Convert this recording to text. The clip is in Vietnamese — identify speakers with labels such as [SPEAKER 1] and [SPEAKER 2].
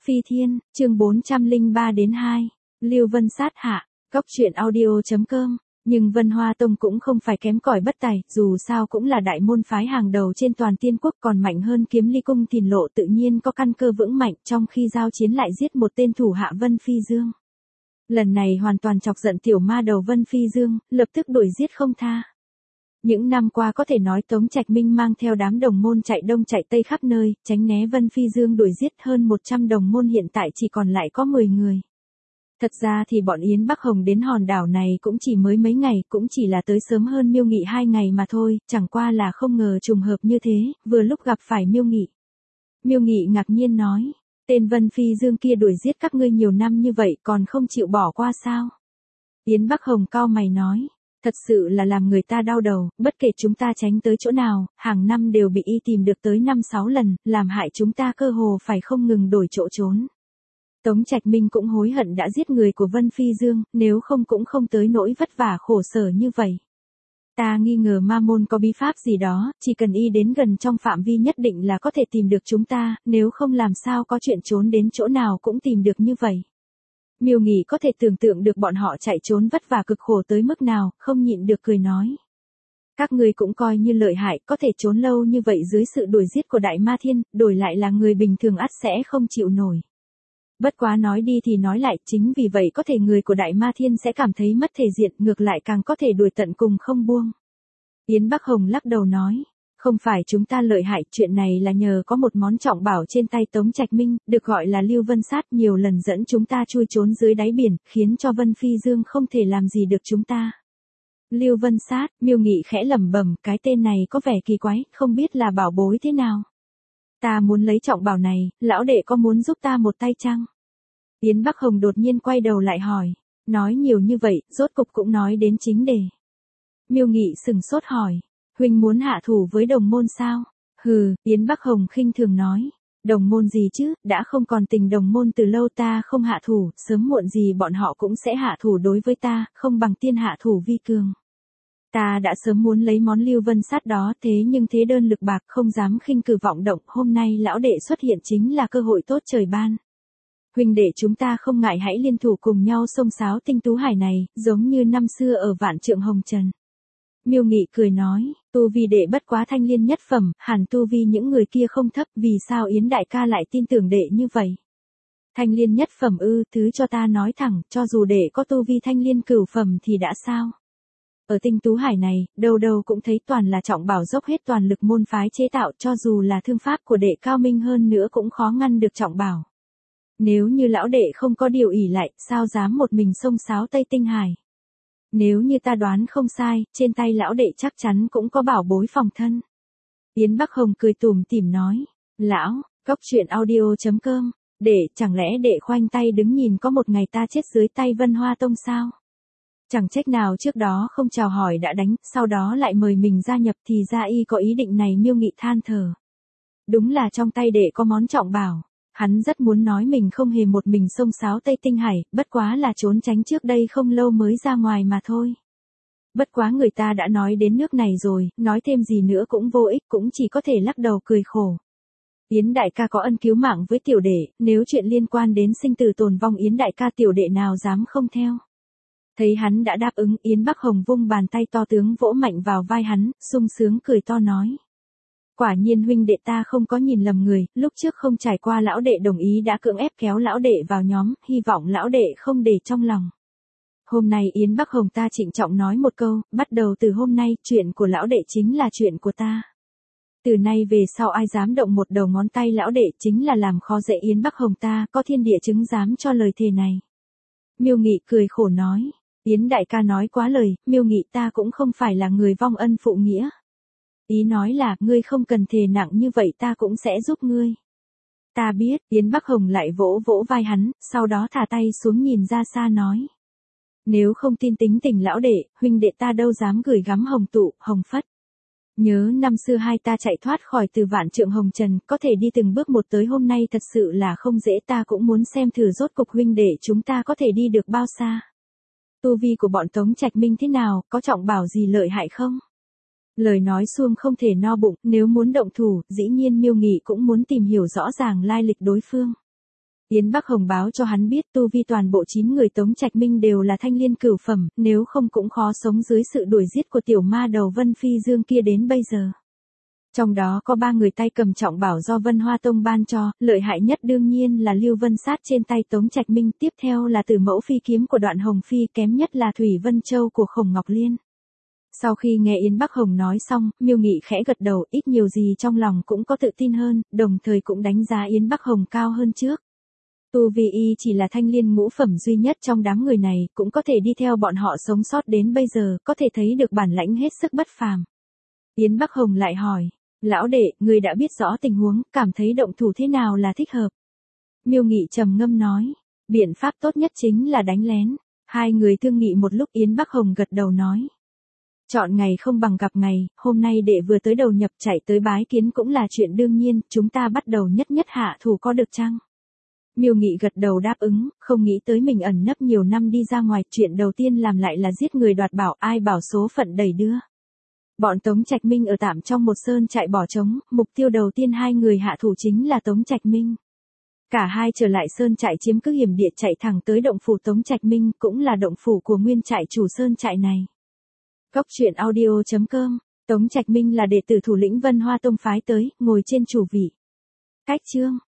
[SPEAKER 1] Phi Thiên, chương 403-2, Lưu Vân sát hạ, Cóc truyện audio.com. Nhưng Vân Hoa Tông cũng không phải kém cỏi bất tài, dù sao cũng là đại môn phái hàng đầu trên toàn tiên quốc, còn mạnh hơn Kiếm Ly Cung Thìn Lộ, tự nhiên có căn cơ vững mạnh, trong khi giao chiến lại giết một tên thủ hạ Vân Phi Dương. Lần này hoàn toàn chọc giận tiểu ma đầu Vân Phi Dương, lập tức đuổi giết không tha. Những năm qua có thể nói Tống Trạch Minh mang theo đám đồng môn chạy đông chạy tây khắp nơi, tránh né Vân Phi Dương đuổi giết hơn 100 đồng môn, hiện tại chỉ còn lại có 10 người. Thật ra thì bọn Yến Bắc Hồng đến hòn đảo này cũng chỉ mới mấy ngày, cũng chỉ là tới sớm hơn Miêu Nghị 2 ngày mà thôi, chẳng qua là không ngờ trùng hợp như thế, vừa lúc gặp phải Miêu Nghị. Miêu Nghị ngạc nhiên nói, tên Vân Phi Dương kia đuổi giết các ngươi nhiều năm như vậy còn không chịu bỏ qua sao? Yến Bắc Hồng cau mày nói, thật sự là làm người ta đau đầu, bất kể chúng ta tránh tới chỗ nào, hàng năm đều bị y tìm được tới 5-6 lần, làm hại chúng ta cơ hồ phải không ngừng đổi chỗ trốn. Tống Trạch Minh cũng hối hận đã giết người của Vân Phi Dương, nếu không cũng không tới nỗi vất vả khổ sở như vậy. Ta nghi ngờ ma môn có bí pháp gì đó, chỉ cần y đến gần trong phạm vi nhất định là có thể tìm được chúng ta, nếu không làm sao có chuyện trốn đến chỗ nào cũng tìm được như vậy. Miêu Nghị có thể tưởng tượng được bọn họ chạy trốn vất vả cực khổ tới mức nào, không nhịn được cười nói. Các người cũng coi như lợi hại, có thể trốn lâu như vậy dưới sự đuổi giết của Đại Ma Thiên, đổi lại là người bình thường ắt sẽ không chịu nổi. Bất quá nói đi thì nói lại, chính vì vậy có thể người của Đại Ma Thiên sẽ cảm thấy mất thể diện, ngược lại càng có thể đuổi tận cùng không buông. Yến Bắc Hồng lắc đầu nói, không phải chúng ta lợi hại, chuyện này là nhờ có một món trọng bảo trên tay Tống Trạch Minh, được gọi là Lưu Vân Sát, nhiều lần dẫn chúng ta chui trốn dưới đáy biển, khiến cho Vân Phi Dương không thể làm gì được chúng ta. Lưu Vân Sát, Miêu Nghị khẽ lẩm bẩm, cái tên này có vẻ kỳ quái, không biết là bảo bối thế nào. Ta muốn lấy trọng bảo này, lão đệ có muốn giúp ta một tay chăng? Yến Bắc Hồng đột nhiên quay đầu lại hỏi, nói nhiều như vậy, rốt cục cũng nói đến chính đề. Miêu Nghị sừng sốt hỏi, huynh muốn hạ thủ với đồng môn sao? Hừ, Yến Bắc Hồng khinh thường nói, đồng môn gì chứ, đã không còn tình đồng môn từ lâu, ta không hạ thủ, sớm muộn gì bọn họ cũng sẽ hạ thủ đối với ta, không bằng tiên hạ thủ vi cường. Ta đã sớm muốn lấy món Lưu Vân Sát đó, thế nhưng thế đơn lực bạc, không dám khinh cử vọng động, hôm nay lão đệ xuất hiện chính là cơ hội tốt trời ban. Huynh đệ chúng ta không ngại hãy liên thủ cùng nhau xông xáo tinh tú hải này, giống như năm xưa ở Vạn Trượng Hồng Trần. Miêu Nghị cười nói, tu vi đệ bất quá thanh liên nhất phẩm, hẳn tu vi những người kia không thấp, vì sao Yến đại ca lại tin tưởng đệ như vậy? Thanh liên nhất phẩm ư, thứ cho ta nói thẳng, cho dù đệ có tu vi thanh liên cửu phẩm thì đã sao? Ở tinh tú hải này, đâu đâu cũng thấy toàn là trọng bảo dốc hết toàn lực môn phái chế tạo, cho dù là thương pháp của đệ cao minh hơn nữa cũng khó ngăn được trọng bảo. Nếu như lão đệ không có điều ỷ lại, sao dám một mình xông xáo Tây Tinh Hải? Nếu như ta đoán không sai, trên tay lão đệ chắc chắn cũng có bảo bối phòng thân. Yến Bắc Hồng cười tủm tỉm nói, lão, Cóc truyện audio.com, chẳng lẽ đệ khoanh tay đứng nhìn có một ngày ta chết dưới tay Vân Hoa Tông sao? Chẳng trách nào trước đó không chào hỏi đã đánh, sau đó lại mời mình gia nhập, thì ra y có ý định này. Miêu Nghị than thở. Đúng là trong tay đệ có món trọng bảo. Hắn rất muốn nói mình không hề một mình xông xáo Tây Tinh Hải, bất quá là trốn tránh trước đây không lâu mới ra ngoài mà thôi. Bất quá người ta đã nói đến nước này rồi, nói thêm gì nữa cũng vô ích, cũng chỉ có thể lắc đầu cười khổ. Yến đại ca có ân cứu mạng với tiểu đệ, nếu chuyện liên quan đến sinh tử tồn vong Yến đại ca tiểu đệ nào dám không theo. Thấy hắn đã đáp ứng, Yến Bắc Hồng vung bàn tay to tướng vỗ mạnh vào vai hắn, sung sướng cười to nói. Quả nhiên huynh đệ ta không có nhìn lầm người, lúc trước không trải qua lão đệ đồng ý đã cưỡng ép kéo lão đệ vào nhóm, hy vọng lão đệ không để trong lòng. Hôm nay Yến Bắc Hồng ta trịnh trọng nói một câu, bắt đầu từ hôm nay, chuyện của lão đệ chính là chuyện của ta. Từ nay về sau ai dám động một đầu ngón tay lão đệ chính là làm khó dễ Yến Bắc Hồng ta, có thiên địa chứng giám cho lời thề này. Miêu Nghị cười khổ nói, Yến đại ca nói quá lời, Miêu Nghị ta cũng không phải là người vong ân phụ nghĩa. Ý nói là, ngươi không cần thề nặng như vậy ta cũng sẽ giúp ngươi. Ta biết, Yến Bắc Hồng lại vỗ vỗ vai hắn, sau đó thả tay xuống nhìn ra xa nói. Nếu không tin tính tình lão đệ, huynh đệ ta đâu dám gửi gắm hồng tụ, hồng phất. Nhớ năm xưa hai ta chạy thoát khỏi từ Vạn Trượng Hồng Trần, có thể đi từng bước một tới hôm nay thật sự là không dễ, ta cũng muốn xem thử rốt cục huynh đệ chúng ta có thể đi được bao xa. Tu vi của bọn Tống Trạch Minh thế nào, có trọng bảo gì lợi hại không? Lời nói suông không thể no bụng, nếu muốn động thủ, dĩ nhiên Miêu Nghị cũng muốn tìm hiểu rõ ràng lai lịch đối phương. Yến Bắc Hồng báo cho hắn biết tu vi toàn bộ 9 người Tống Trạch Minh đều là thanh liên cửu phẩm, nếu không cũng khó sống dưới sự đuổi giết của tiểu ma đầu Vân Phi Dương kia đến bây giờ. Trong đó có 3 người tay cầm trọng bảo do Vân Hoa Tông ban cho, lợi hại nhất đương nhiên là Lưu Vân Sát trên tay Tống Trạch Minh, tiếp theo là Tử Mẫu Phi kiếm của Đoạn Hồng Phi, kém nhất là Thủy Vân Châu của Khổng Ngọc Liên. Sau khi nghe Yến Bắc Hồng nói xong, Miêu Nghị khẽ gật đầu, ít nhiều gì trong lòng cũng có tự tin hơn, đồng thời cũng đánh giá Yến Bắc Hồng cao hơn trước. Tu vi y chỉ là thanh liên ngũ phẩm duy nhất trong đám người này, cũng có thể đi theo bọn họ sống sót đến bây giờ, có thể thấy được bản lãnh hết sức bất phàm. Yến Bắc Hồng lại hỏi, lão đệ, người đã biết rõ tình huống, cảm thấy động thủ thế nào là thích hợp? Miêu Nghị trầm ngâm nói, biện pháp tốt nhất chính là đánh lén. Hai người thương nghị một lúc, Yến Bắc Hồng gật đầu nói. Chọn ngày không bằng gặp ngày, hôm nay đệ vừa tới đầu nhập chạy tới bái kiến cũng là chuyện đương nhiên, chúng ta bắt đầu nhất nhất hạ thủ có được chăng? Miêu Nghị gật đầu đáp ứng, không nghĩ tới mình ẩn nấp nhiều năm đi ra ngoài, chuyện đầu tiên làm lại là giết người đoạt bảo, ai bảo số phận đẩy đưa. Bọn Tống Trạch Minh ở tạm trong một sơn trại bỏ trống, mục tiêu đầu tiên hai người hạ thủ chính là Tống Trạch Minh. Cả hai trở lại sơn trại chiếm cứ hiểm địa chạy thẳng tới động phủ Tống Trạch Minh, cũng là động phủ của nguyên trại chủ sơn trại này. Cốc truyện audio.com, Tống Trạch Minh là đệ tử thủ lĩnh Vân Hoa Tông phái tới, ngồi trên chủ vị. Cách chương